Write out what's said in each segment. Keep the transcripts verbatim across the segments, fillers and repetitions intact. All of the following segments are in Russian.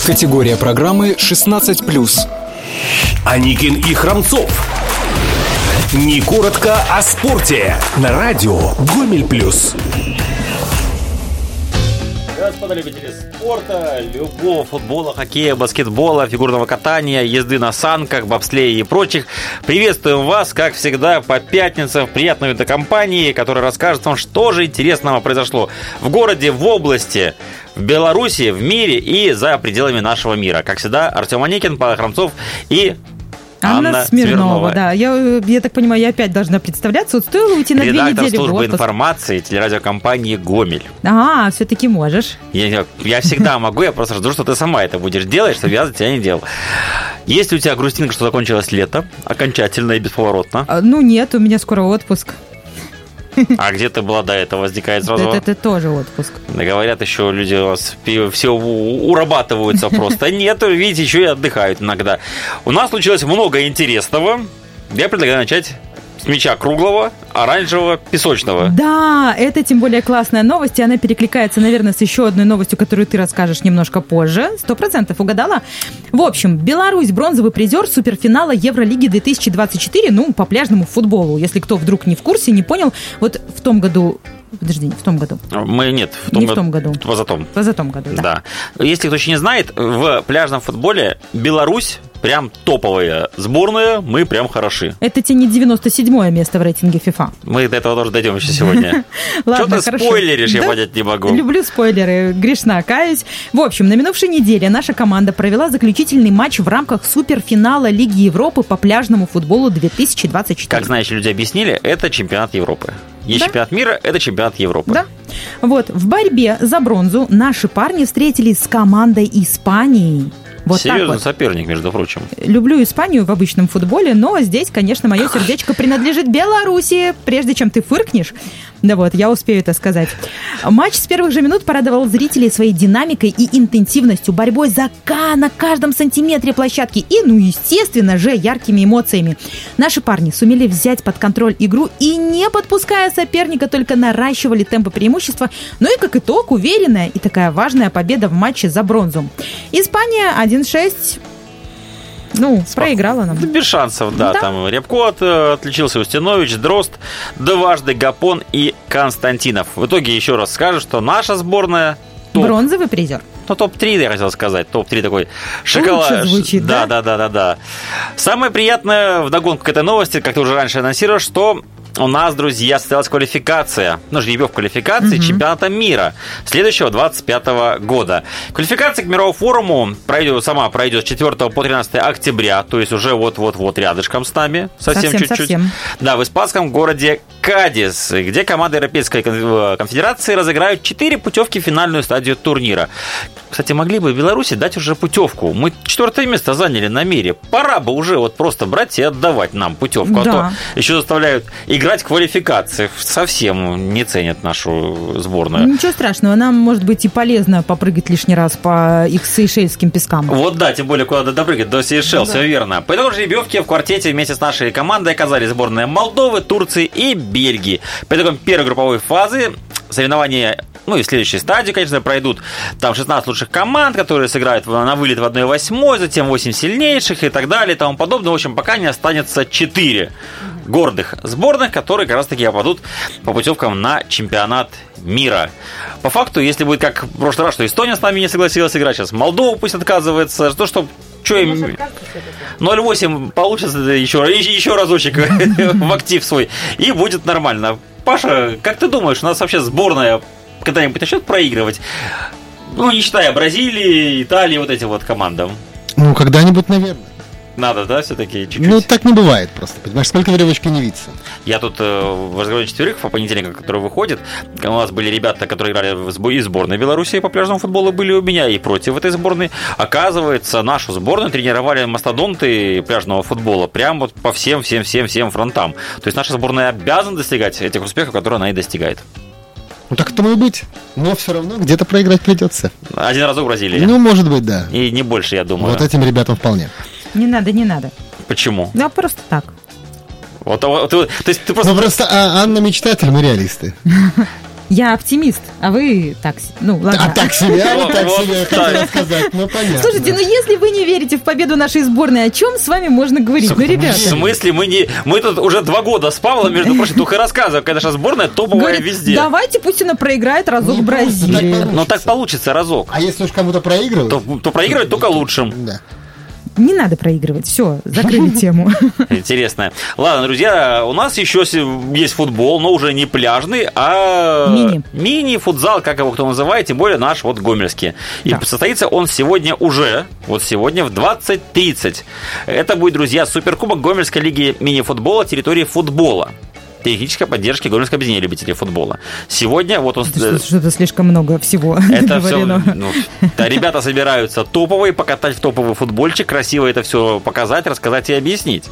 Категория программы шестнадцать плюс. Аникин и Храмцов. Не коротко о спорте. На радио Гомель Плюс. Господа любители спорта, любого футбола, хоккея, баскетбола, фигурного катания, езды на санках, бобслее и прочих. Приветствуем вас, как всегда, по пятницам в приятной компании, которая расскажет вам, что же интересного произошло в городе, в области, в Беларуси, в мире и за пределами нашего мира. Как всегда, Артем Аникин, Павел Храмцов и Анна, Анна Смирнова, Смирнова. Да. Я, я так понимаю, я опять должна представляться. Вот стоило уйти на две недели в отпуск. Редактор службы информации телерадиокомпании «Гомель». А, все-таки можешь. Я, я всегда могу, я просто жду, что ты сама это будешь делать, чтобы я за тебя не делал. Есть ли у тебя грустинка, что закончилось лето, окончательно и бесповоротно? А, ну нет, у меня скоро отпуск. А где ты была до этого? Возникает сразу... Это, это тоже отпуск. Да, говорят, еще люди у вас все урабатываются просто. Нет, видите, еще и отдыхают иногда. У нас случилось много интересного. Я предлагаю начать с мяча круглого, оранжевого, песочного. Да, это тем более классная новость, и она перекликается, наверное, с еще одной новостью, которую ты расскажешь немножко позже. Сто процентов угадала. В общем, Беларусь бронзовый призер суперфинала Евролиги две тысячи двадцать четыре, ну, по пляжному футболу. Если кто вдруг не в курсе, не понял, вот в том году... Подожди, не в том году. Мы нет, в том не в том году. Позатом. Позатом году, да. да. Если кто еще не знает, в пляжном футболе Беларусь прям топовая сборная, мы прям хороши. Это тебе не девяносто седьмое место в рейтинге FIFA. Мы до этого тоже дойдем еще сегодня. Что ты спойлеришь, я понять не могу. Люблю спойлеры, грешна, каюсь. В общем, на минувшей неделе наша команда провела заключительный матч в рамках суперфинала Лиги Европы по пляжному футболу две тысячи двадцать четыре. Как, знаешь, люди объяснили, это чемпионат Европы. Есть да? чемпионат мира, это чемпионат Европы. Да. Вот, в борьбе за бронзу наши парни встретились с командой Испании. Вот серьезный вот. соперник, между прочим. Люблю Испанию в обычном футболе, но здесь, конечно, мое сердечко принадлежит Беларуси. Прежде чем ты фыркнешь, да вот, я успею это сказать. Матч с первых же минут порадовал зрителей своей динамикой и интенсивностью, борьбой за К на каждом сантиметре площадки и, ну, естественно же, яркими эмоциями. Наши парни сумели взять под контроль игру и, не подпуская соперника, только наращивали темпы преимущества. Ну и, как итог, уверенная и такая важная победа в матче за бронзу. Испания один шесть... Ну, Спа... проиграла нам. Без шансов, да. да. Там Рябко от, отличился, Устинович, Дрозд, дважды Гапон и Константинов. В итоге еще раз скажу, что наша сборная... Топ. Бронзовый призер. Ну, топ-три, я хотел сказать. топ-три такой шоколад. Лучше звучит, да? Да, да, да, да, да. Самое приятное вдогонку к этой новости, как ты уже раньше анонсировал, что у нас, друзья, состоялась квалификация, ну, жеребьев квалификации угу. чемпионата мира следующего двадцать пятого года. Квалификация к мировому форуму пройдет, сама пройдет с четвёртого по тринадцатое октября, то есть уже вот-вот-вот рядышком с нами, совсем, совсем чуть-чуть. Совсем. Да, в испанском городе Кадис, где команды Европейской конфедерации разыграют четыре путевки в финальную стадию турнира. Кстати, могли бы в Беларуси дать уже путевку. Мы четвертое место заняли на мире. Пора бы уже вот просто брать и отдавать нам путевку. Да. А то еще заставляют играть в квалификации. Совсем не ценят нашу сборную. Ничего страшного. Нам, может быть, и полезно попрыгать лишний раз по их сейшельским пескам. Вот да, тем более куда-то допрыгать, до Сейшел, да. Все верно. По итогам жеребьевки в квартете вместе с нашей командой оказались сборные Молдовы, Турции и Бельгии. По итогам первой групповой фазы соревнования, ну и в следующей стадии, конечно, пройдут там шестнадцать лучших команд, которые сыграют на вылет в одна восьмая, затем восемь сильнейших и так далее и тому подобное. В общем, пока не останется четыре гордых сборных, которые как раз-таки попадут по путевкам на чемпионат мира. По факту, если будет как в прошлый раз, что Эстония с нами не согласилась играть, сейчас Молдова пусть отказывается, что, что Что им ноль восемь получится еще, еще разочек в актив свой, и будет нормально. Паша, как ты думаешь, у нас вообще сборная когда-нибудь начнет проигрывать? Ну, не считая Бразилии, Италии, вот этим вот командам. Ну, когда-нибудь, наверное. Надо, да, все-таки чуть-чуть? Ну, так не бывает просто, понимаешь, сколько веревочки не видится. Я тут э, в разговоре четверых по понедельникам, который выходит, у нас были ребята, которые играли в сбор... и сборной Беларуси по пляжному футболу, были у меня и против этой сборной. Оказывается, нашу сборную тренировали мастодонты пляжного футбола прям вот по всем-всем-всем-всем фронтам. То есть наша сборная обязана достигать этих успехов, которые она и достигает. Ну, так это может быть, но все равно где-то проиграть придется. Один разок в Бразилии. Ну, может быть, да. И не больше, я думаю. Вот этим ребятам вполне. Не надо, не надо. Почему? Да, просто так. Вот, вот, то есть ты просто... Ну, просто а, Анна мечтатель, мы реалисты. Я оптимист, а вы так, с- ну ладно. А так себе, а вот так Вот, себе да. хотел сказать. Ну, понятно. Слушайте, ну если вы не верите в победу нашей сборной, о чем с вами можно говорить? Ну, ребята. В смысле, мы не... Мы тут уже два года с Павлом, между прочим, только и рассказываем, когда наша сборная топовая Говорит, везде. давайте пусть она проиграет разок Не просто так Бразилии. получится. Но так получится разок. А если уж кому-то проигрывают? То, то проигрывать только лучшим. Да. Не надо проигрывать. Все, закрыли тему. Интересно. Ладно, друзья, у нас еще с- есть футбол, но уже не пляжный, а Мини. мини-футзал, как его кто называет, тем более наш вот гомельский. И Да. состоится он сегодня уже, вот сегодня в двадцать тридцать. Это будет, друзья, суперкубок Гомельской лиги мини-футбола территории футбола. Технической поддержки Гомельского объединения любителей футбола. Сегодня вот он... Это что- Что-то слишком много всего Это все, договорено. ну, да, ребята собираются топовые, покатать в топовый футбольчик, красиво это все показать, рассказать и объяснить.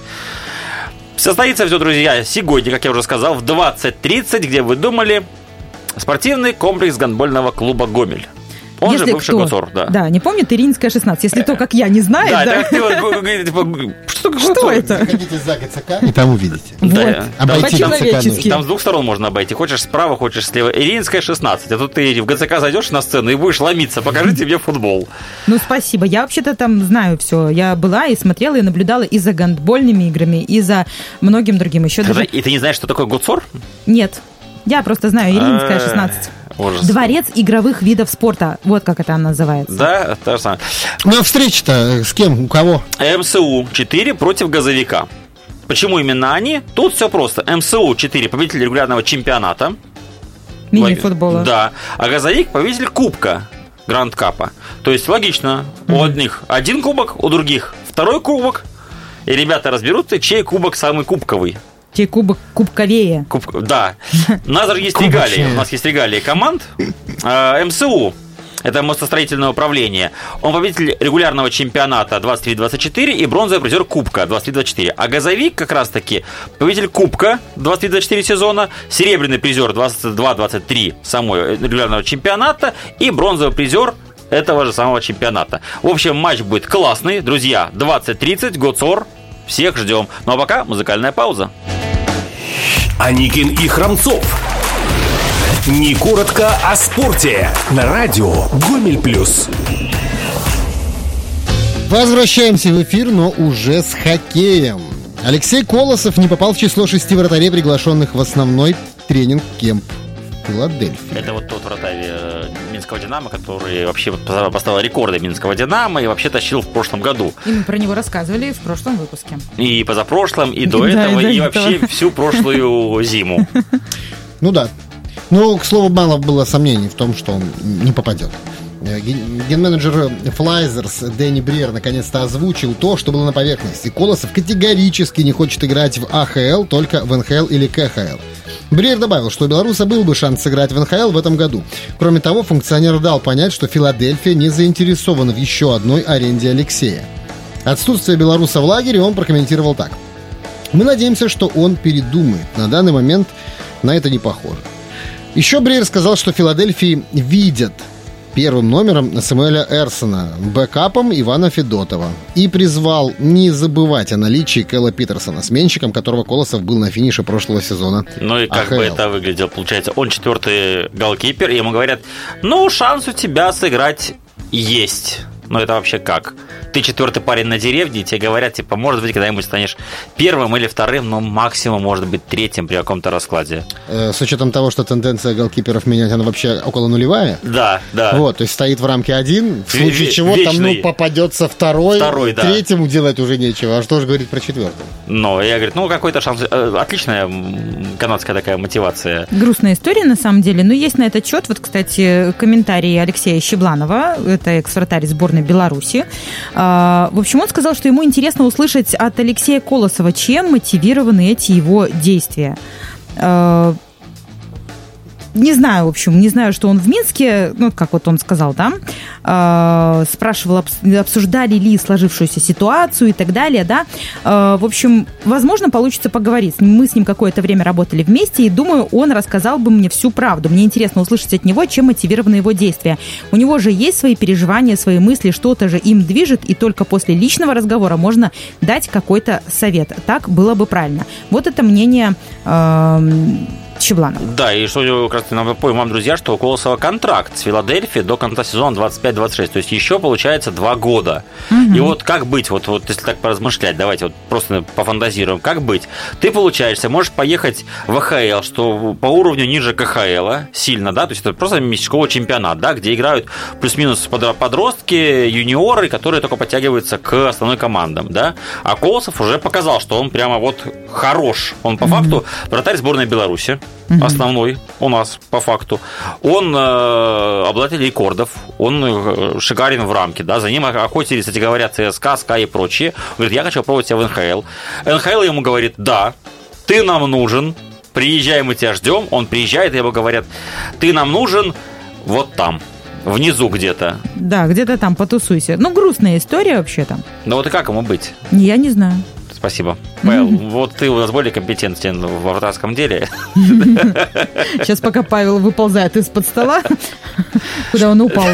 Состоится все, друзья, сегодня, как я уже сказал, в двадцать тридцать, где вы думали, спортивный комплекс гандбольного клуба «Гомель». Он же бывший кто, ГОЦОР, да. Да, не помнит, Иринская шестнадцать. Если то, как я, не знает, Да, да. это как ты вот г- г- типа, что такое Что ГОЦОР? это? Заходите за ГЦК и там увидите. Вот. Да, Обойти там- ГЦК По-человечески. Там с двух сторон можно обойти. Хочешь справа, хочешь слева. Иринская шестнадцать. А тут ты в ГЦК зайдешь на сцену и будешь ломиться. Покажите мне футбол. Ну, спасибо. Я вообще-то там знаю все. Я была и смотрела, и наблюдала и за гандбольными играми, и за многим другим. Еще Тогда- даже... И ты не знаешь, что такое ГОЦОР? Нет. Я просто знаю, Иринская шестнадцать. Ужас. Дворец игровых видов спорта. Вот как это называется. Да, то же самое. Ну, а встреча-то с кем? У кого? МСУ четыре против газовика. Почему именно они? Тут все просто. МСУ четыре победитель регулярного чемпионата. Мини-футбола. Да. А газовик победитель кубка Гранд Капа. То есть логично. У одних один кубок, у других второй кубок. И ребята разберутся, чей кубок самый кубковый. Чей кубок кубковее. Куб- Да. У нас даже есть Кубочные. регалии. У нас есть регалии команд. А, МСУ. Это мостостроительное управление. Он победитель регулярного чемпионата двадцать три двадцать четыре и бронзовый призер Кубка двадцать три двадцать четыре. А газовик как раз-таки победитель Кубка двадцать три двадцать четыре сезона, серебряный призер двадцать два двадцать три самого регулярного чемпионата и бронзовый призер этого же самого чемпионата. В общем, матч будет классный. Друзья, двадцать тридцать, ГОЦОР. Всех ждем. Ну а пока музыкальная пауза. Аникин и Храмцов. Не коротко о спорте. На радио Гомель Плюс. Возвращаемся в эфир, но уже с хоккеем. Алексей Колосов не попал в число шести вратарей, приглашенных в основной тренинг-кемп в Филадельфии. Это вот тот вратарь э, Минского «Динамо», который вообще поставил рекорды Минского «Динамо» и вообще тащил в прошлом году. И мы про него рассказывали в прошлом выпуске. И позапрошлом, и до Да, и этого, до и этого. вообще всю прошлую зиму. Ну да. Ну, к слову, мало было сомнений в том, что он не попадет. Э, ген- Ген-менеджер Флайзерс Дэнни Бриер наконец-то озвучил то, что было на поверхности. Колосов категорически не хочет играть в А Х Л, только в Н Х Л или К Х Л. Бриер добавил, что у белоруса был бы шанс сыграть в Н Х Л в этом году. Кроме того, функционер дал понять, что Филадельфия не заинтересована в еще одной аренде Алексея. Отсутствие белоруса в лагере он прокомментировал так. Мы надеемся, что он передумает. На данный момент на это не похоже. Еще Бриер сказал, что Филадельфии видят первым номером Самуэля Эрсона, бэкапом Ивана Федотова. И призвал не забывать о наличии Кэлла Питерсона, сменщиком которого Колосов был на финише прошлого сезона. Ну и как А Х Л. бы это выглядело, получается, он четвертый голкипер, и ему говорят, ну, шанс у тебя сыграть есть. Ну это вообще как? Ты четвертый парень на деревне, и тебе говорят, типа, может быть, когда-нибудь станешь первым или вторым, но максимум, может быть, третьим при каком-то раскладе. Э, с учетом того, что тенденция голкиперов менять, она вообще около нулевая. Да, да. Вот, то есть стоит в рамке один, в Ве- случае ве- чего там, ну, вечный. попадется второй, Второй, да. третьему делать уже нечего. А что же говорить про четвертого? Но я говорю, ну, какой-то шанс. Э, Отличная м, канадская такая мотивация. Грустная история, на самом деле, но есть на этот счет, вот, кстати, комментарий Алексея Щебланова, это экс-вратарь сборной Беларуси. А, в общем, он сказал, что ему интересно услышать от Алексея Колосова, чем мотивированы эти его действия. А, не знаю, в общем, не знаю, что он в Минске, ну, как вот он сказал, да, э, спрашивал, обсуждали ли сложившуюся ситуацию и так далее, да. Э, в общем, возможно, получится поговорить с ним. Мы с ним какое-то время работали вместе, и думаю, он рассказал бы мне всю правду. Мне интересно услышать от него, чем мотивированы его действия. У него же есть свои переживания, свои мысли, что-то же им движет, и только после личного разговора можно дать какой-то совет. Так было бы правильно. Вот это мнение... Э, Щебланов. Да, и что, как раз напомню вам, друзья, что у Колосова контракт с Филадельфией до конца сезона двадцать пять двадцать шесть, то есть еще, получается, два года. Угу. И вот как быть, вот, вот если так поразмышлять, давайте вот просто пофантазируем, как быть? Ты, получается, можешь поехать в эй эйч эл, что по уровню ниже ка ха эла, сильно, да, то есть это просто местечковый чемпионат, да, где играют плюс-минус подростки, юниоры, которые только подтягиваются к основной командам, да, а Колосов уже показал, что он прямо вот хорош, он по mm-hmm. факту вратарь сборной Беларуси, mm-hmm. основной у нас по факту, он э, обладатель рекордов, он э, шикарен в рамке, да, за ним охотились, кстати говоря, ЦСКА, СКА и прочие, он говорит, я хочу попробовать себя в эн ха эл, эн ха эл ему говорит, да, ты нам нужен, приезжай, мы тебя ждем, он приезжает, и ему говорят, ты нам нужен вот там, внизу где-то. Да, где-то там потусуйся. Ну, грустная история вообще-то. Ну вот и как ему быть? Я не знаю. Спасибо. Павел, mm-hmm. вот ты у нас более компетентен в вратарском деле. Сейчас пока Павел выползает из-под стола, куда он упал.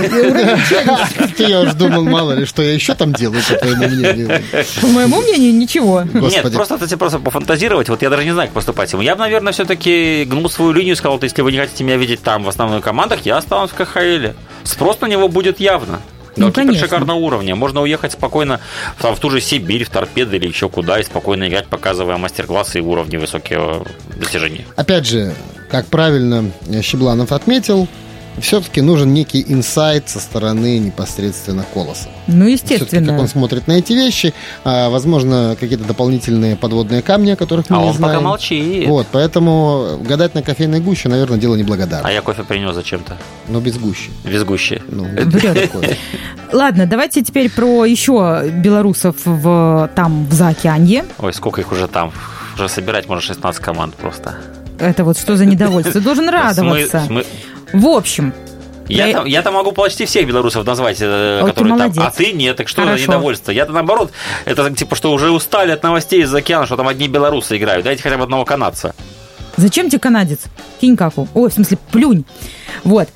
Я уж думал, мало ли, что я еще там делаю, по твоему мнению. По моему мнению, ничего. Нет, просто хотите просто пофантазировать, вот я даже не знаю, как поступать ему. Я бы, наверное, все-таки гнул свою линию и сказал, если вы не хотите меня видеть там в основных командах, я останусь в ка ха эле. Спрос на него будет явно. Ну, Голкипер шикарного уровня. Можно уехать спокойно там, в ту же Сибирь, в Торпедо или еще куда, и спокойно играть, показывая мастер-классы и уровни высокого достижения. Опять же, как правильно Щебланов отметил, все-таки нужен некий инсайт со стороны непосредственно Колосова. Ну, естественно. Все-таки, как он смотрит на эти вещи, а, возможно, какие-то дополнительные подводные камни, о которых мы а не он знаем. пока молчит. Вот, поэтому гадать на кофейной гуще, наверное, дело неблагодарное. А я кофе принес зачем-то. Но без гущи. Без гущи. Ну, ладно, давайте теперь про еще белорусов в, там, в Заокеанье. Ой, сколько их уже там. Уже собирать можно шестнадцать команд просто. Это вот что за недовольство? Ты должен радоваться. В общем... Я-то, я-то могу почти всех белорусов назвать, О, которые там, а ты нет, так что Хорошо. За недовольство? Я-то наоборот, это типа, что уже устали от новостей из океана, что там одни белорусы играют, дайте хотя бы одного канадца. Зачем тебе канадец? Кинь каку. Ой, в смысле, плюнь. Вот.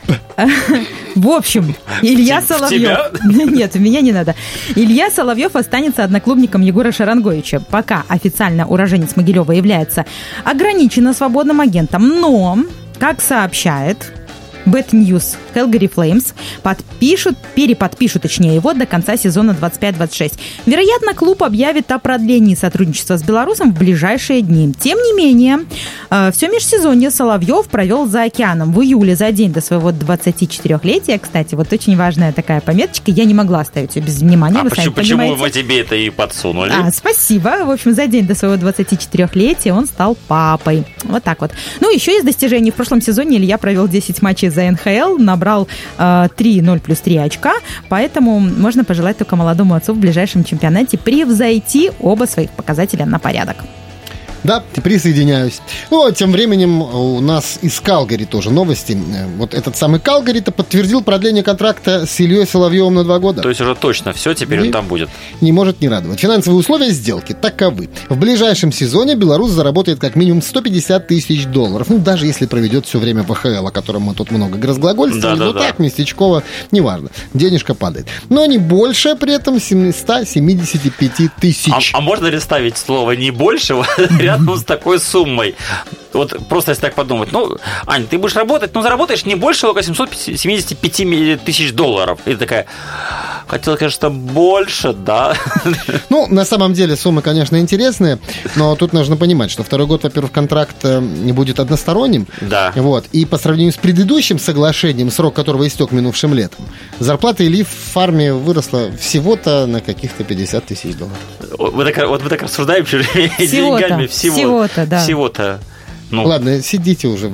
В общем, Илья Соловьев... Нет, меня не надо. Илья Соловьев останется одноклубником Егора Шаранговича. Пока официально уроженец Могилева является ограниченно свободным агентом, но, как сообщает Bad News, Calgary Flames подпишут, переподпишут, точнее, его до конца сезона двадцать пять двадцать шесть. Вероятно, клуб объявит о продлении сотрудничества с белорусом в ближайшие дни. Тем не менее, все межсезонье Соловьев провел за океаном. В июле, за день до своего двадцатичетырёхлетия, кстати, вот очень важная такая пометочка, я не могла оставить ее без внимания. А вы почему, почему мы тебе это и подсунули? А, спасибо. В общем, за день до своего двадцатичетырёхлетия он стал папой. Вот так вот. Ну, еще из достижений. В прошлом сезоне Илья провел десять матчей за эн ха эл, набрал э, три ноль плюс три очка, поэтому можно пожелать только молодому отцу в ближайшем чемпионате превзойти оба своих показателя на порядок. Да, присоединяюсь. Ну, а тем временем у нас из Калгари тоже новости. Вот этот самый Калгари-то подтвердил продление контракта с Ильей Соловьевым на два года. То есть уже точно все, теперь он там будет. Не может не радовать. Финансовые условия сделки таковы. В ближайшем сезоне белорус заработает как минимум сто пятьдесят тысяч долларов. Ну, даже если проведет все время в эй ха эл, о котором мы тут много разглагольствовали. Да, да, ну, да. Так, местечково, неважно. Денежка падает. Но не больше при этом семьсот семьдесят пять тысяч. А, а можно ли ставить слово «не больше» рядом с такой суммой? Вот просто если так подумать, ну, Ань, ты будешь работать, ну, заработаешь не больше около семьсот семьдесят пять тысяч долларов. И ты такая, хотела, конечно, больше, да. Ну, на самом деле суммы, конечно, интересные, но тут нужно понимать, что второй год, во-первых, контракт не будет односторонним. Да. Вот, и по сравнению с предыдущим соглашением, срок которого истек минувшим летом, зарплата Ильи в фарме выросла всего-то на каких-то пятьдесят тысяч долларов. Вот так, вот мы так рассуждаем чужими деньгами. Всего, всего-то, да. Всего-то. Ну, ладно, сидите уже.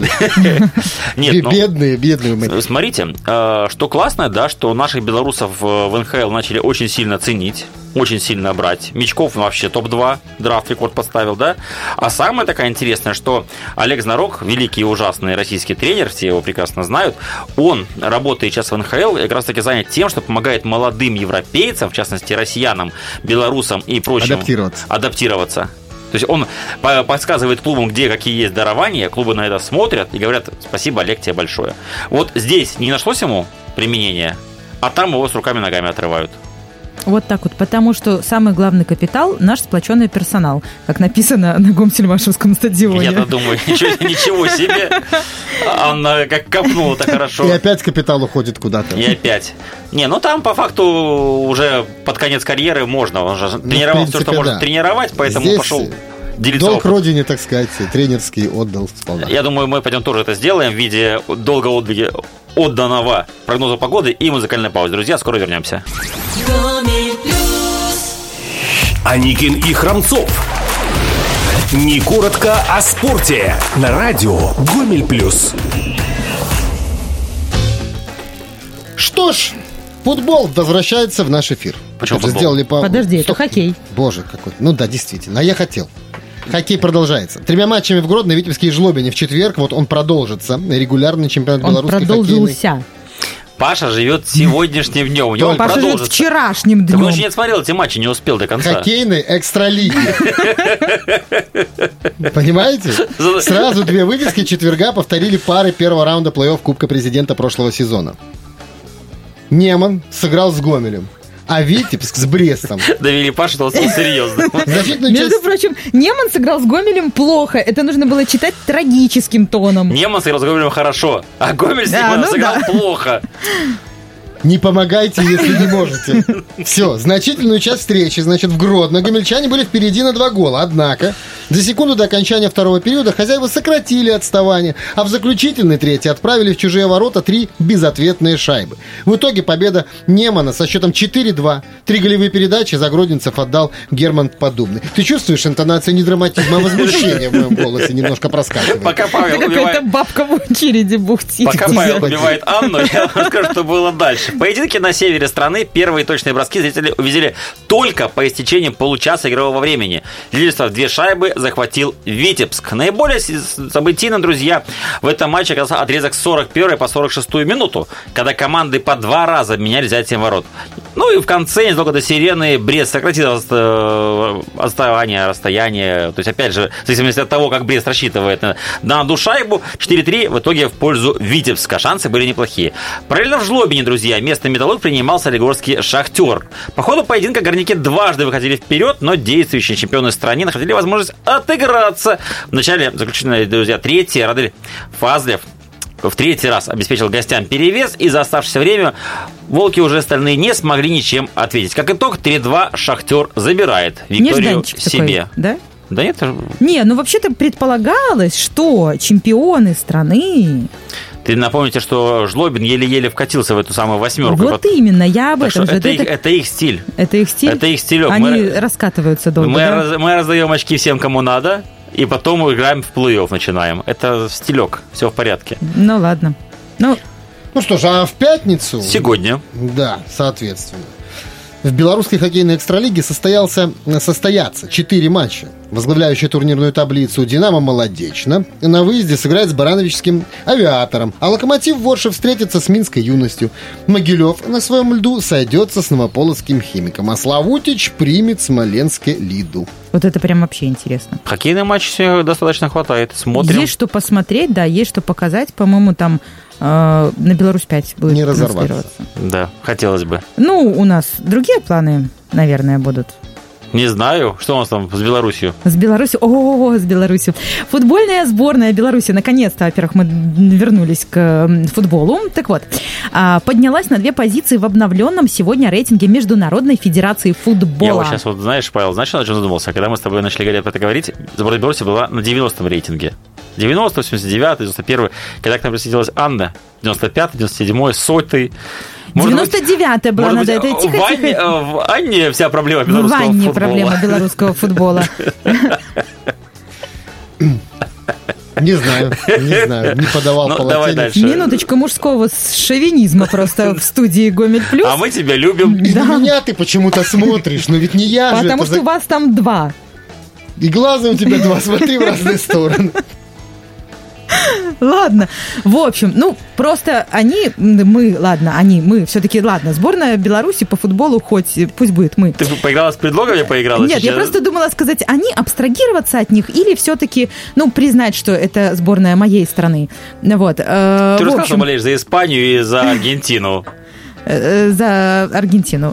Нет, бедные, бедные мы. Смотрите, что классно, да, что наших белорусов в эн ха эл начали очень сильно ценить, очень сильно брать. Мячков вообще топ два, драфт рекорд поставил, да. А самое такое интересное, что Олег Знарок, великий и ужасный российский тренер, все его прекрасно знают, он, работая сейчас в эн ха эл, как раз таки занят тем, что помогает молодым европейцам, в частности россиянам, белорусам и прочим адаптироваться. адаптироваться. То есть он подсказывает клубам, где какие есть дарования, клубы на это смотрят и говорят: спасибо, Олег, тебе большое. Вот здесь не нашлось ему применения, а там его с руками-ногами отрывают. Вот так вот, потому что самый главный капитал – наш сплоченный персонал, как написано на Гомельсо-Мальшевском стадионе. Я-то думаю, ничего, ничего себе. Анна как копнула-то хорошо. И опять капитал уходит куда-то. И опять. Не, ну там по факту уже под конец карьеры можно. Он же ну, тренировал принципе, все, что да. может тренировать, поэтому Здесь пошел делиться долг опытом. родине, так сказать, тренерский отдал сполна. Я думаю, мы пойдем тоже это сделаем в виде долга отдыха отданного прогноза погоды и музыкальной паузы. Друзья, скоро вернемся. Аникин и Храмцов. Не коротко о спорте. На радио Гомель Плюс. Что ж, футбол возвращается в наш эфир. Почему Это футбол? Сделали по... Подожди, это Стоп. хоккей. Боже, какой. Ну да, действительно. А я хотел. Хоккей продолжается. Тремя матчами в Гродно, Витебске и Жлобине в четверг. Вот он продолжится. Регулярный чемпионат Он белорусской продолжился. хоккейной. Паша живет сегодняшним днем. У него он Паша живет продолжится. вчерашним Так он днем. еще не смотрел эти матчи, не успел до конца. Хоккейной экстралиги. Понимаете? Сразу две вывески четверга повторили пары первого раунда плей-офф Кубка Президента прошлого сезона. Неман сыграл с Гомелем, а Витебск с Брестом. Довели Пашу, что он стал серьезным. Значительную Между часть... прочим, Неман сыграл с Гомелем плохо. Это нужно было читать трагическим тоном. Неман сыграл с Гомелем хорошо, а Гомель с Да, Неманом ну сыграл да. плохо. Не помогайте, если не можете. Все, значительную часть встречи, значит, в Гродно гомельчане были впереди на два гола. Однако, за секунду до окончания второго периода хозяева сократили отставание, а в заключительный третий отправили в чужие ворота три безответные шайбы. В итоге победа Немана со счетом четыре-два. Три голевые передачи за гродненцев отдал Герман Подубный. Ты чувствуешь интонацию не драматизма, а возмущения в моем голосе немножко проскакивает? Пока Павел Это какая-то убивает... бабка в очереди бухтит. Пока Павел Господи. убивает Анну, я вам расскажу, что было дальше. В поединке на севере страны первые точные броски зрители увидели только по истечении получаса игрового времени. Лидерство в две шайбы захватил Витебск. Наиболее событийным, друзья, в этом матче оказался отрезок с сорок первой по сорок шестую минуту, когда команды по два раза меняли взятием ворот. Ну и в конце, незадолго до сирены, Брест сократил отставание, расстояние. То есть, опять же, в зависимости от того, как Брест рассчитывает на, на одну шайбу, четыре-три в итоге в пользу Витебска. Шансы были неплохие. Параллельно в Жлобине, друзья, место Металлург принимал солигорский Шахтер. По ходу поединка горняки дважды выходили вперед, но действующие чемпионы страны находили возможность отыграться. В начале заключительной, друзья, третьей Радель Фазлев в третий раз обеспечил гостям перевес, и за оставшееся время волки уже остальные не смогли ничем ответить. Как итог, три-два Шахтер забирает викторию Нежданчик себе. такой, да? Да нет, Не, ну вообще-то предполагалось, что чемпионы страны... ты напомните, что Жлобин еле-еле вкатился в эту самую восьмерку. Вот именно, я об Так этом что же. это, их, это их стиль. это их стиль? Это их стилек. Они Мы- раскатываются долго, Мы, да? раз- мы раздаем очки всем, кому надо, и потом играем в плей-офф, начинаем. Это стилек, все в порядке. Ну ладно. Ну, Ну что ж, а в пятницу... Сегодня. Да, соответственно. В белорусской хоккейной экстралиге состоялся, состоятся четыре матча. Возглавляющий турнирную таблицу «Динамо» Молодечно на выезде сыграет с барановичским «Авиатором», а «Локомотив» Воршев встретится с «Минской юностью». Могилев на своем льду сойдется с новополоцким «Химиком», а Славутич примет смоленское «Лиду». вот это прям вообще интересно. Хоккейный матч все достаточно хватает. Смотрим. Есть что посмотреть, да, есть что показать. По-моему, там э, на Беларусь пять будет Не разорваться. транслироваться. Да, хотелось бы. Ну, у нас другие планы, наверное, будут. Не знаю, что у нас там с Беларусью. С Беларусью, о, с Беларусью. Футбольная сборная Беларуси, наконец-то, во-первых, мы вернулись к м, футболу. Так вот, а, поднялась на две позиции в обновленном сегодня рейтинге Международной Федерации футбола. Я вот сейчас, вот знаешь, Павел, знаешь, о чем задумался? Когда мы с тобой начали говорить, про это говорить, сборная Беларуси была на девяностом рейтинге. девяностый, восемьдесят девятый, девяносто первый. Когда к нам присоединилась Анна, девяносто пятый, девяносто седьмой, сотый. девяносто девятая была, может надо быть, это в тихо-тихо. Анне, э, в Анне вся проблема В белорусского Ванне футбола. проблема белорусского футбола. Не знаю, не знаю, не подавал Ну, полотенец. давай дальше. Минуточку мужского шовинизма просто в студии Гомель Плюс. А мы тебя любим. И на меня ты почему-то смотришь, но ведь не я же. Потому это что за- у вас там два. И глаза у тебя два, смотри в разные стороны. Ладно. В общем, ну, просто они, мы, ладно, они, мы, все-таки, ладно, сборная Беларуси по футболу хоть, пусть будет мы. Ты поиграла с предлогами, поиграла Нет, я сейчас? просто думала сказать, они абстрагироваться от них или все-таки, ну, признать, что это сборная моей страны. Вот. э, Ты в рассказывала, общем, болеешь за Испанию и за Аргентину. э, за Аргентину, да.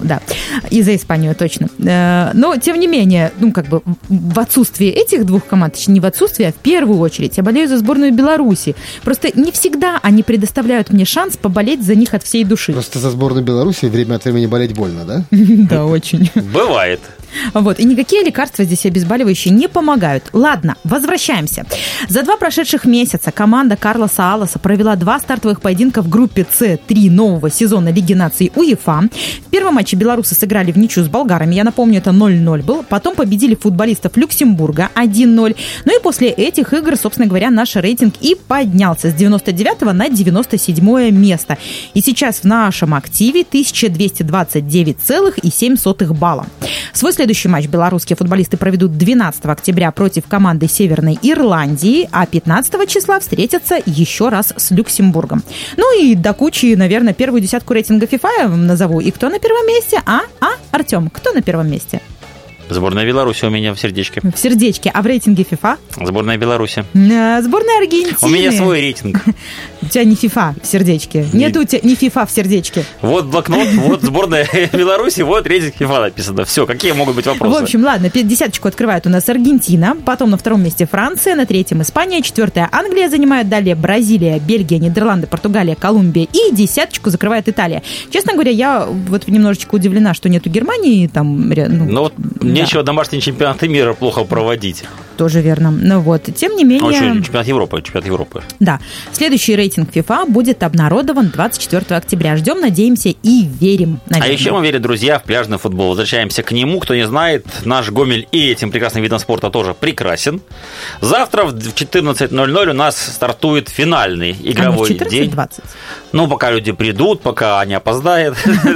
И за Испанию, точно. Но, тем не менее, ну, как бы в отсутствии этих двух команд, точнее, не в отсутствии, а в первую очередь, я болею за сборную Беларуси. Просто не всегда они предоставляют мне шанс поболеть за них от всей души. Просто за сборную Беларуси время от времени болеть больно, да? Да, очень. Бывает. Вот. И никакие лекарства здесь обезболивающие не помогают. Ладно, возвращаемся. За два прошедших месяца команда Карлоса Алласа провела два стартовых поединка в группе С три нового сезона Лиги наций УЕФА. В первом матче белорусы сыграли в ничью с болгарами. Я напомню, это ноль ноль был. Потом победили футболистов Люксембурга один ноль. Ну и после этих игр, собственно говоря, наш рейтинг и поднялся с девяносто девятого на девяносто седьмое место. И сейчас в нашем активе тысяча двести двадцать девять целых семь сотых балла. Свой следующий матч белорусские футболисты проведут двенадцатого октября против команды Северной Ирландии, а пятнадцатого числа встретятся еще раз с Люксембургом. Ну и до кучи, наверное, первую десятку рейтинга FIFA я вам назову. И кто на первом месте? А? А? Артем, кто на первом месте? Сборная Беларуси у меня в сердечке. В сердечке. А в рейтинге FIFA? Сборная Беларуси. А, сборная Аргентины. У меня свой рейтинг. У тебя не FIFA в сердечке. Нет у тебя не FIFA в сердечке. Вот блокнот, вот сборная Беларуси, вот рейтинг FIFA написано. Все, какие могут быть вопросы? В общем, ладно, десяточку открывает у нас Аргентина, потом на втором месте Франция, на третьем Испания, четвертая Англия занимает, далее Бразилия, Бельгия, Нидерланды, Португалия, Колумбия и десяточку закрывает Италия. Честно говоря, я вот немножечко удивлена, что нету Германии там. Ну, ну вот да. Нечего домашние чемпионаты мира плохо проводить. Тоже верно. Ну вот, тем не менее... А что, чемпионат Европы, чемпионат Европы. Да. Следующий рейтинг FIFA будет обнародован двадцать четвёртого октября. Ждем, надеемся и верим. Наверное. А еще мы верим, друзья, в пляжный футбол. Возвращаемся к нему. Кто не знает, наш Гомель и этим прекрасным видом спорта тоже прекрасен. Завтра в четырнадцать ноль ноль у нас стартует финальный игровой а четырнадцать двадцать? День. Ну, пока люди придут, пока они опоздают.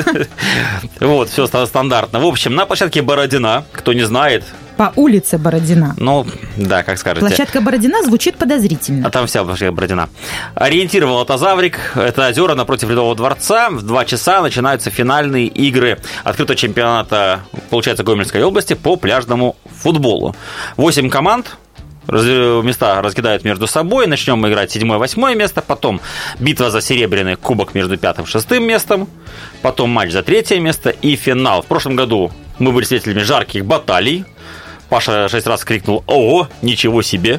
Вот, все стандартно. В общем, на площадке Бородина, кто не знает... По улице Бородина. Ну, да, как скажете. Площадка Бородина звучит подозрительно. А там вся площадка Бородина. Ориентировал Тазаврик. Это озера напротив Ледового дворца. В два часа начинаются финальные игры открытого чемпионата, получается, Гомельской области по пляжному футболу. Восемь команд. Места раскидают между собой. Начнем мы играть седьмое-восьмое место. Потом битва за серебряный кубок между пятым и шестым местом. Потом матч за третье место и финал. В прошлом году мы были свидетелями жарких баталий. Паша шесть раз крикнул: «Ого, ничего себе!»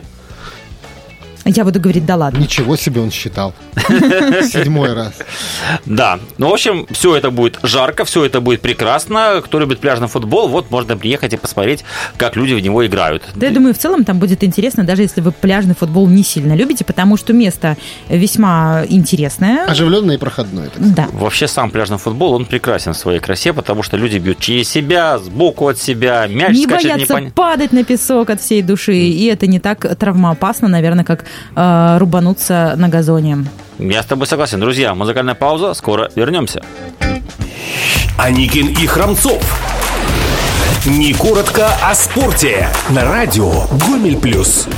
Я буду говорить: да ладно. Ничего себе он считал. Седьмой раз. Да. Ну, в общем, все это будет жарко, все это будет прекрасно. Кто любит пляжный футбол, вот можно приехать и посмотреть, как люди в него играют. Да, я думаю, в целом там будет интересно, даже если вы пляжный футбол не сильно любите, потому что место весьма интересное. Оживленное и проходное. Да. Вообще сам пляжный футбол, он прекрасен в своей красе, потому что люди бьют через себя, сбоку от себя, мяч не скачет. боятся непон... падать на песок от всей души, и это не так травмоопасно, наверное, как э, рубануться на газоне. Я с тобой согласен. Друзья, музыкальная пауза, скоро вернемся. Аникин и Храмцов. Не коротко о спорте. На радио Гомель Плюс.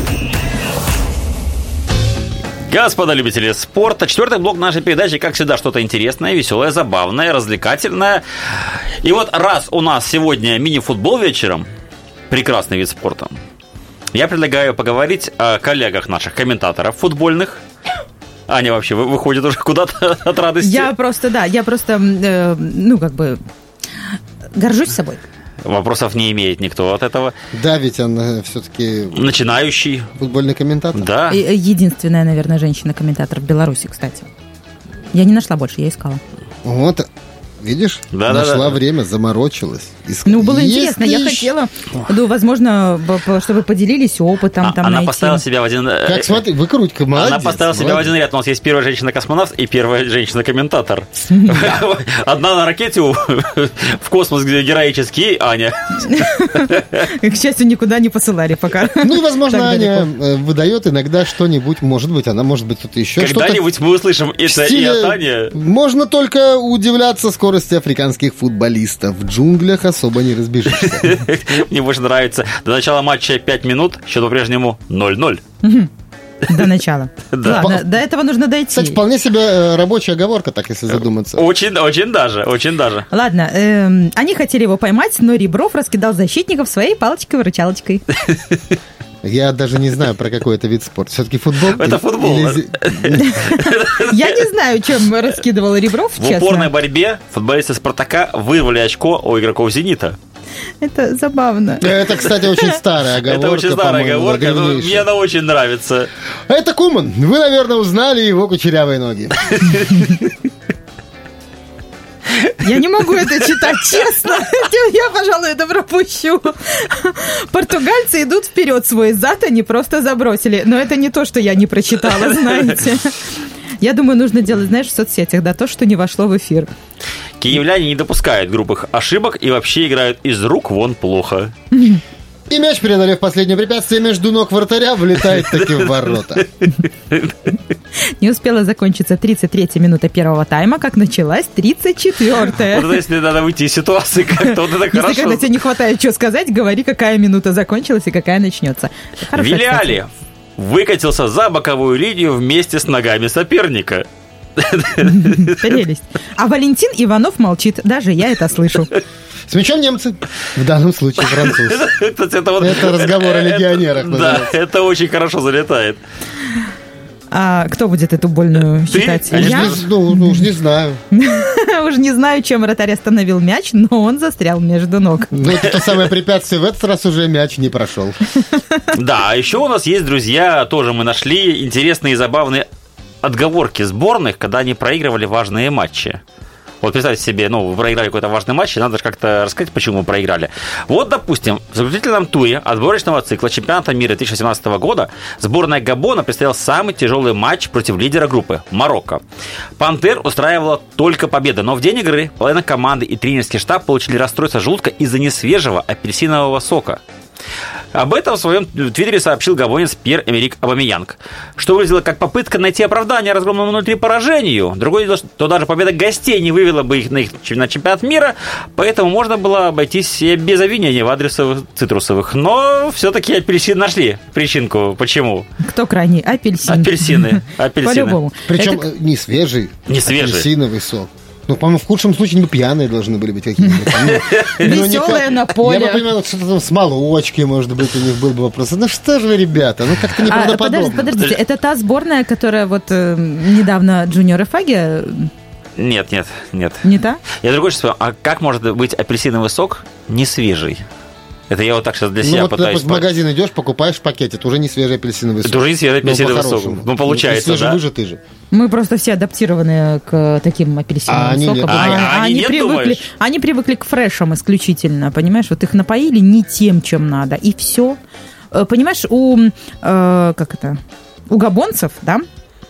Господа любители спорта, четвертый блок нашей передачи, как всегда, что-то интересное, веселое, забавное, развлекательное. И вот раз у нас сегодня мини-футбол вечером, прекрасный вид спорта, я предлагаю поговорить о коллегах наших комментаторов футбольных. Аня вообще выходит уже куда-то от радости. Я просто, да, я просто, э, ну, как бы, горжусь собой. Вопросов не имеет никто от этого. Да, ведь он все-таки... Начинающий. Футбольный комментатор. Да. Единственная, наверное, женщина-комментатор в Беларуси, кстати. Я не нашла больше, я искала. Вот... Видишь, да, нашла да, да. время, заморочилась. Иск... Ну, было Есть интересно, я еще... хотела, ну, возможно, чтобы поделились опытом. А, там, она найти. поставила себя в один... Как, смотри, выкрутка, молодец. Она поставила себя молодец. в один ряд. У нас есть первая женщина-космонавт и первая женщина-комментатор. Одна на ракете в космос героический, Аня. К счастью, никуда не посылали пока. Ну, и, возможно, Аня выдает иногда что-нибудь. Может быть, она, может быть, тут еще что-то. Когда-нибудь мы услышим это и от Ани. Можно только удивляться скорости африканских футболистов. В джунглях особо не разбежишься. Мне больше нравится. До начала матча пять минут, счет по-прежнему ноль ноль. До начала. Да. Ладно, до этого нужно дойти. Кстати, вполне себе рабочая оговорка, так если задуматься. Очень, очень даже, очень даже. Ладно, эм, они хотели его поймать, но Ребров раскидал защитников своей палочкой-выручалочкой. Я даже не знаю, про какой это вид спорта. Все-таки футбол? Это футбол. Я не знаю, чем раскидывал Ребров, честно. В упорной борьбе футболисты «Спартака» вырвали очко у игроков «Зенита». Это забавно. Это, кстати, очень старая оговорка. Это очень старая оговорка, но мне она очень нравится. Это Куман. Вы, наверное, узнали его кучерявые ноги. Я не могу это читать, честно. Я, пожалуй, это пропущу. Португальцы идут вперед, свой зад они просто забросили. Но это не то, что я не прочитала, знаете. Я думаю, нужно делать, знаешь, в соцсетях, да, то, что не вошло в эфир. Киевляне не допускают грубых ошибок и вообще играют из рук вон плохо. И мяч, преодолев последнее препятствие между ног вратаря, влетает таки в ворота. Не успела закончиться тридцать третья минута первого тайма, как началась тридцать четвёртая. Вот если надо выйти из ситуации как-то, вот это если хорошо. Если когда тебе не хватает что сказать, говори, какая минута закончилась и какая начнется. Виляли выкатился за боковую линию вместе с ногами соперника. Прелесть. А Валентин Иванов молчит, даже я это слышу. С мячом немцы, в данном случае француз. Это разговор о легионерах. Да, это очень хорошо залетает. А кто будет эту больную считать? Я? Ну, ну, уж не знаю. Уж не знаю, чем вратарь остановил мяч, но он застрял между ног. Ну, это то самое препятствие. В этот раз уже мяч не прошел. Да, а еще у нас есть, друзья, тоже мы нашли интересные и забавные отговорки сборных, когда они проигрывали важные матчи. Вот представьте себе, ну, вы проиграли какой-то важный матч, и надо же как-то рассказать, почему вы проиграли. Вот, допустим, в заключительном туре отборочного цикла чемпионата мира две тысячи восемнадцатого года сборная Габона представила самый тяжелый матч против лидера группы – Марокко. «Пантер» устраивала только победа, но в день игры половина команды и тренерский штаб получили расстройство желудка из-за несвежего апельсинового сока. Об этом в своем твиттере сообщил габонец Пьер-Эмерик Абамеянг, что выглядело как попытка найти оправдание разгромному внутри поражению. Другое дело, что даже победа гостей не вывела бы их на, их, на чемпионат мира, поэтому можно было обойтись без обвинения в адрес цитрусовых. Но все-таки апельсин нашли причинку. Почему? Кто крайний? Апельсин. Апельсины. Апельсины. По-любому. Причем Это... не свежий, не свежий. Апельсиновый сок. Ну, по-моему, в худшем случае, ну, пьяные должны были быть какие-нибудь. Веселые на поле. Я бы понимал, что-то там с молочки, может быть, у них был бы вопрос. Ну, что же вы, ребята, ну, как-то неправдоподобно. Подождите, это та сборная, которая вот недавно Джуниор Эфаги... Нет, нет, нет. Не та? Я другой сейчас вспомнил, а как может быть апельсиновый сок не свежий? Это я вот так сейчас для себя ну, вот, пытаюсь... Ну, вот в магазин идешь, покупаешь в пакете, это уже не свежий апельсиновый сок. Это уже не свежий апельсиновый сок. Ну, получается, ну, свежий да? вы же, ты же. Мы просто все адаптированы к таким апельсиновым а сокам. Они, а, они, они, они, привыкли, они привыкли к фрешам исключительно, понимаешь? Вот их напоили не тем, чем надо, и все. Понимаешь, у... Э, как это? У габонцев, да?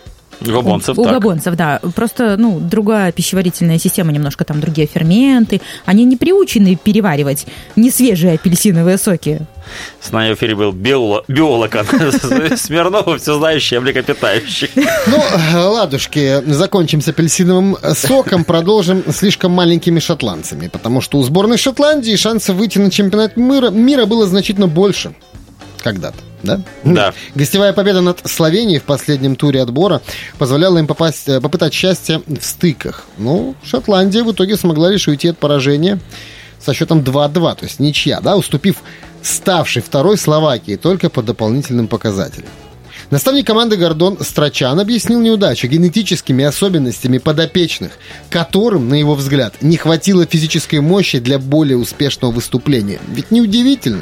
У габонцев, У, так. у габонцев, да. Просто, ну, другая пищеварительная система, немножко там другие ферменты. Они не приучены переваривать несвежие апельсиновые соки. С нами в эфире был биолог, биолог Смирнова, все знающий о млекопитающих. Ну, ладушки, закончим с апельсиновым соком, продолжим слишком маленькими шотландцами, потому что у сборной Шотландии шансов выйти на чемпионат мира, мира было значительно больше когда-то. Да? Да. Гостевая победа над Словенией в последнем туре отбора позволяла им попасть, попытать счастье в стыках. Ну, Шотландия в итоге смогла лишь уйти от поражения со счетом два-два, то есть ничья, да, уступив ставшей второй Словакии только по дополнительным показателям. Наставник команды Гордон Страчан объяснил неудачу генетическими особенностями подопечных, которым, на его взгляд, не хватило физической мощи для более успешного выступления. Ведь неудивительно,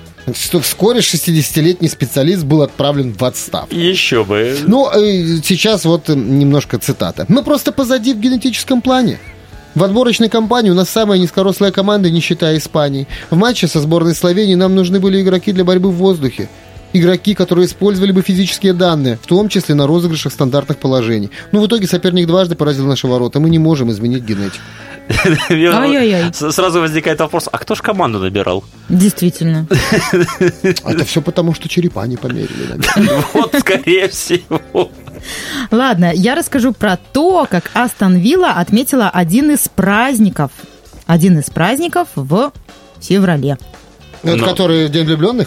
что вскоре шестидесятилетний специалист был отправлен в отставку. Еще бы. Ну, сейчас вот немножко цитата. «Мы просто позади в генетическом плане. В отборочной кампании у нас самая низкорослая команда, не считая Испании. В матче со сборной Словении нам нужны были игроки для борьбы в воздухе. Игроки, которые использовали бы физические данные, в том числе на розыгрышах стандартных положений. Но в итоге соперник дважды поразил наши ворота. Мы не можем изменить генетику». Ай-яй-яй. Сразу возникает вопрос, а кто ж команду набирал? Действительно. Это все потому, что черепа не померили. Вот, скорее всего. Ладно, я расскажу про то, как Астон Вилла отметила один из праздников. Один из праздников в феврале. Это который День влюбленных?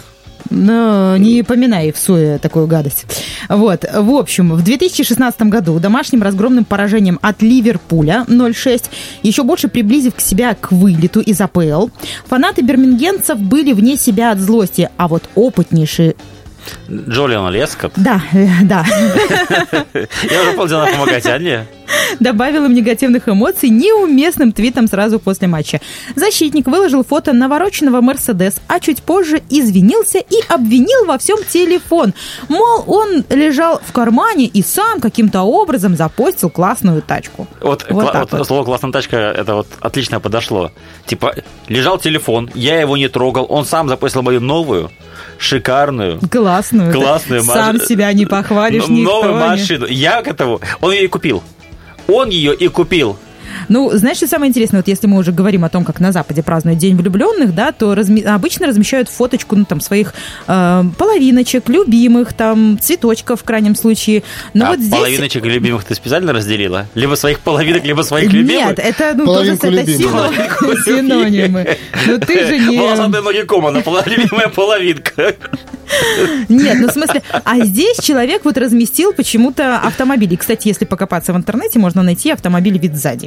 Но не поминай в суе такую гадость. Вот. В общем, в две тысячи шестнадцатом году домашним разгромным поражением от Ливерпуля ноль шесть, еще больше приблизив к себя к вылету из АПЛ, фанаты бирмингемцев были вне себя от злости, а вот опытнейшие Джолиан Лескотт. Да, э, да. Я уже полдела помогать, а не? Добавил им негативных эмоций неуместным твитом сразу после матча. Защитник выложил фото навороченного Мерседес, а чуть позже извинился и обвинил во всем телефон. Мол, он лежал в кармане и сам каким-то образом запостил классную тачку. Вот, Вот кла- так вот вот. слово «классная тачка» это вот отлично подошло. Типа, лежал телефон, я его не трогал, он сам запостил мою новую, шикарную, Классную. классную Сам маш- себя не похвалишь, н- никто новую не- машину. Я к этому, он ее и купил. Он ее и купил. Ну, знаешь, что самое интересное, вот если мы уже говорим о том, как на Западе празднуют День влюбленных, да, то разми- обычно размещают фоточку, ну, там, своих э, половиночек, любимых, там, цветочков в крайнем случае. Но а вот здесь... половиночек любимых ты специально разделила? Либо своих половинок, либо своих любимых? Нет, это, ну, тоже Половинку это любимого. сино- синонимы. Ну, ты же не... Волосатые ноги Комана, пола- любимая половинка. Нет, ну в смысле, а здесь человек вот разместил почему-то автомобиль. И, кстати, если покопаться в интернете, можно найти автомобиль вид сзади.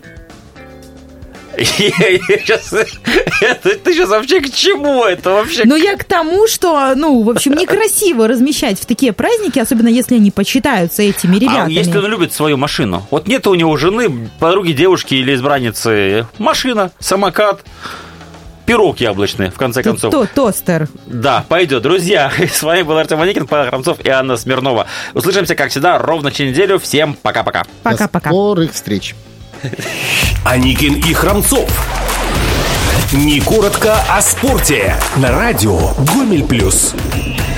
Я- я щас- это- Ты сейчас вообще к чему это вообще? Но я к тому, что, ну, в общем, некрасиво размещать в такие праздники, особенно если они почитаются этими А ребятами. если он любит свою машину? Вот нет у него жены, подруги, девушки или избранницы. Машина, самокат, пирог яблочный, в конце То- концов. то- тостер. Да, пойдет. Друзья, с вами был Артем Аникин, Павел Храмцов и Анна Смирнова. Услышимся, как всегда, ровно через неделю. Всем пока-пока. Пока-пока. До скорых встреч. Аникин и Храмцов. Не коротко о спорте. На радио Гомель Плюс.